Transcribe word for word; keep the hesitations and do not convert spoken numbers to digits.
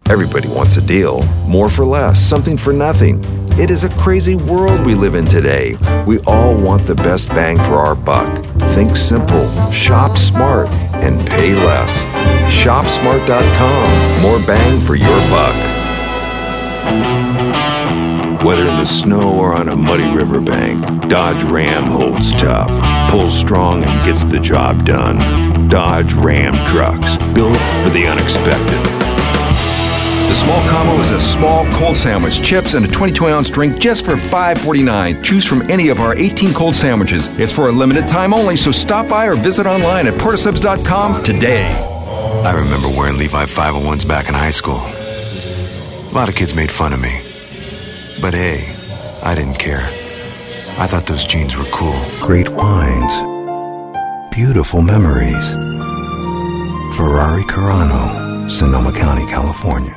Everybody wants a deal. More for less, something for nothing. It is a crazy world we live in today. We all want the best bang for our buck. Think simple, shop smart, and pay less. shop smart dot com. More bang for your buck. Whether in the snow or on a muddy riverbank, Dodge Ram holds tough, pulls strong, and gets the job done. Dodge Ram trucks, built for the unexpected. The small combo is a small cold sandwich, chips, and a twenty-two ounce drink just for five forty-nine. Choose from any of our eighteen cold sandwiches. It's for a limited time only, so stop by or visit online at portasubs dot com today. I remember wearing Levi five oh ones back in high school. A lot of kids made fun of me. But hey, I didn't care. I thought those jeans were cool. Great wines. Beautiful memories. Ferrari Carano, Sonoma County, California.